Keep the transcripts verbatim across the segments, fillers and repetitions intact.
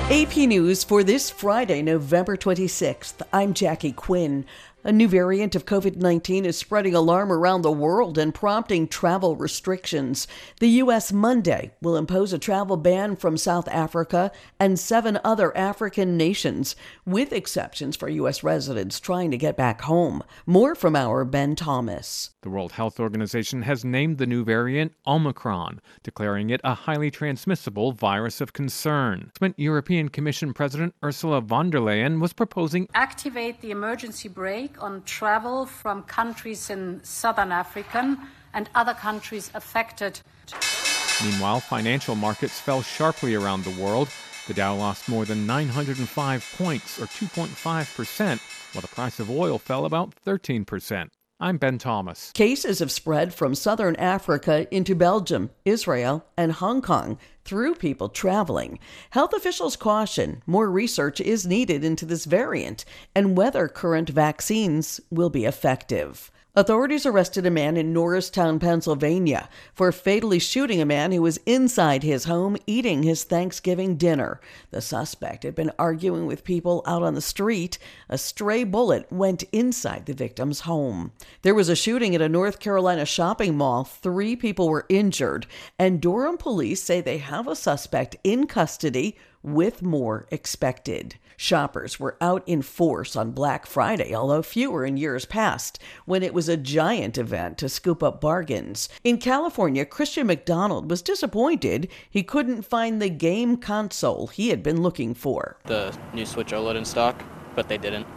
A P News for this Friday, November twenty-sixth. I'm Jackie Quinn. A new variant of covid nineteen is spreading alarm around the world and prompting travel restrictions. The U S Monday will impose a travel ban from South Africa and seven other African nations, with exceptions for U S residents trying to get back home. More from our Ben Thomas. The World Health Organization has named the new variant Omicron, declaring it a highly transmissible virus of concern. European Commission President Ursula von der Leyen was proposing activate the emergency brake on travel from countries in southern Africa and other countries affected. Meanwhile, financial markets fell sharply around the world. The Dow lost more than nine hundred five points, or two point five percent, while the price of oil fell about thirteen percent. I'm Ben Thomas. Cases have spread from southern Africa into Belgium, Israel, and Hong Kong through people traveling. Health officials caution more research is needed into this variant and whether current vaccines will be effective. Authorities arrested a man in Norristown, Pennsylvania, for fatally shooting a man who was inside his home eating his Thanksgiving dinner. The suspect had been arguing with people out on the street. A stray bullet went inside the victim's home. There was a shooting at a North Carolina shopping mall. Three people were injured, and Durham police say they have a suspect in custody, with more expected. Shoppers were out in force on Black Friday, although fewer in years past, when it was a giant event to scoop up bargains. In California, Christian McDonald was disappointed he couldn't find the game console he had been looking for. The new Switch OLED in stock, but they didn't.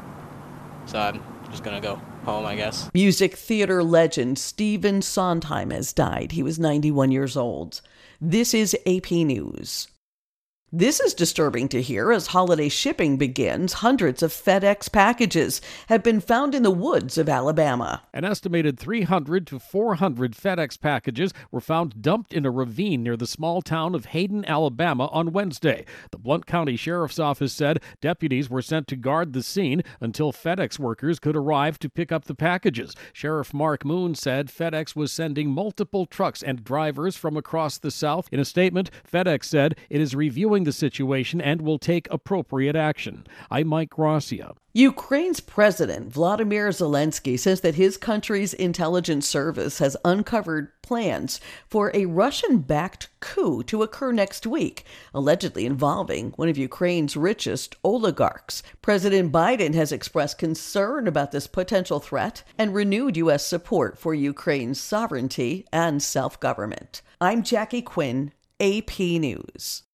So I'm just gonna go home, I guess. Music theater legend Stephen Sondheim has died. He was ninety-one years old. This is A P News. This is disturbing to hear. As holiday shipping begins, hundreds of FedEx packages have been found in the woods of Alabama. An estimated three hundred to four hundred FedEx packages were found dumped in a ravine near the small town of Hayden, Alabama on Wednesday. The Blount County Sheriff's Office said deputies were sent to guard the scene until FedEx workers could arrive to pick up the packages. Sheriff Mark Moon said FedEx was sending multiple trucks and drivers from across the South. In a statement, FedEx said it is reviewing the situation and will take appropriate action. I'm Mike Gracia. Ukraine's President Vladimir Zelensky says that his country's intelligence service has uncovered plans for a Russian-backed coup to occur next week, allegedly involving one of Ukraine's richest oligarchs. President Biden has expressed concern about this potential threat and renewed U S support for Ukraine's sovereignty and self-government. I'm Jackie Quinn, A P News.